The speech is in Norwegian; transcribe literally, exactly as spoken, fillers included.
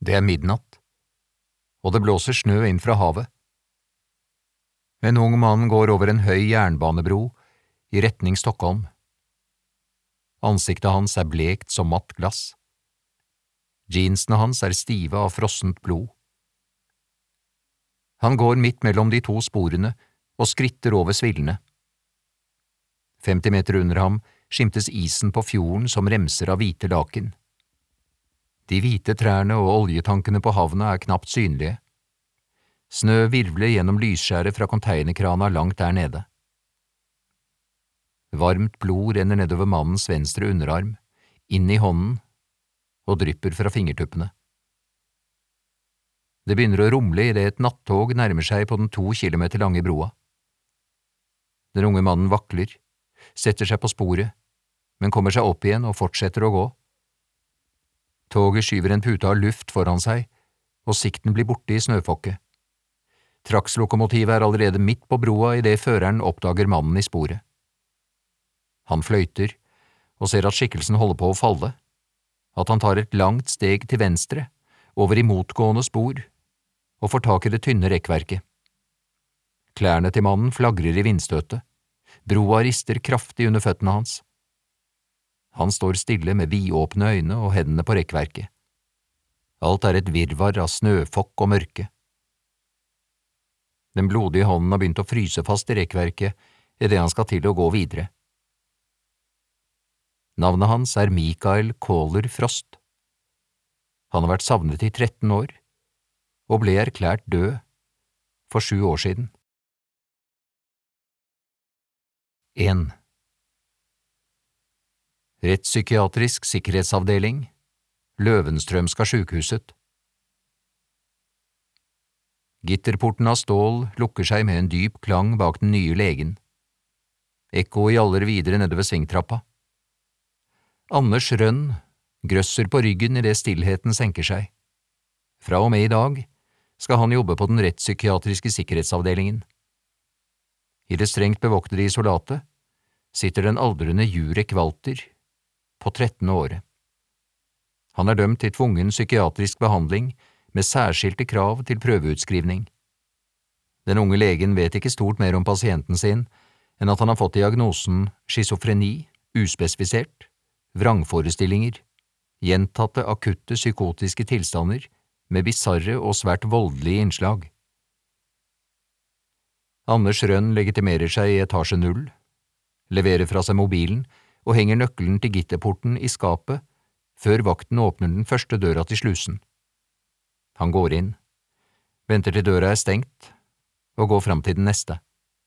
Det er midnatt, og det blåser snø inn fra havet. En ung mann går over en høy jernbanebro i retning Stockholm. Ansiktet hans er blekt som matt glass. Jeansene hans er stive av frossent blod. Han går midt mellom de to sporene og skritter over svillene. femti meter under ham skimtes isen på fjorden som remser av hvite laken. De hvite trærne og oljetankene på havna er knapt synlige. Snø virvler gjennom lysskjæret fra containerkrana langt der nede. Varmt blod renner nedover mannens venstre underarm, inn i hånden, og drypper fra fingertuppene. Det begynner å rumle i det et nattog nærmer seg på den to kilometer lange broa. Den unge mannen vakler, setter seg på sporet, men kommer seg opp igjen og fortsetter å gå. Toget skyver en pute av luft foran seg, og sikten blir borte i snøfokket. Trakslokomotivet er allerede midt på broa i det føreren oppdager mannen i sporet. Han fløyter, og ser at skikkelsen holder på å falle, at han tar et langt steg til venstre, over i motgående spor, og får tak i det tynne rekkverket. Klærne til mannen flagrer i vindstøtet, broa rister kraftig under føttene hans. Han står stille med vidåpne øyne og hendene på rekkverket. Alt er et virvar av snøfokk og mørke. Den blodige hånden har begynt å fryse fast i rekkverket i det han skal til å gå videre. Navnet hans er Mikael Kohler Frost. Han har vært savnet i tretten år, og ble erklært død for sju år siden. en. Rettspsykiatrisk sikkerhetsavdeling, Løvenstrømska sykehuset. Gitterporten av stål lukker seg med en dyp klang bak den nye legen. Ekko gjaller videre nedover svingtrappa. Anders Rønn grøsser på ryggen i det stillheten senker seg. Fra og med i dag skal han jobbe på den rettspsykiatriske sikkerhetsavdelingen. I det strengt bevoktede isolatet sitter den aldrende Jurek Walter på trettende året. Han er dømt til tvungen psykiatrisk behandling med særskilte krav til prøveutskrivning. Den unge legen vet ikke stort mer om pasienten sin enn at han har fått diagnosen schizofreni, uspesifisert, vrangforestillinger, gjentatte akutte psykotiske tilstander med bisarre og svært voldelige innslag. Anders Rønn legitimerer seg i etasje null, leverer fra seg mobilen og henger nøkkelen til gitterporten i skapet før vakten åpner den første døra til slusen. Han går inn, venter til døra er stengt, og går fram til den neste.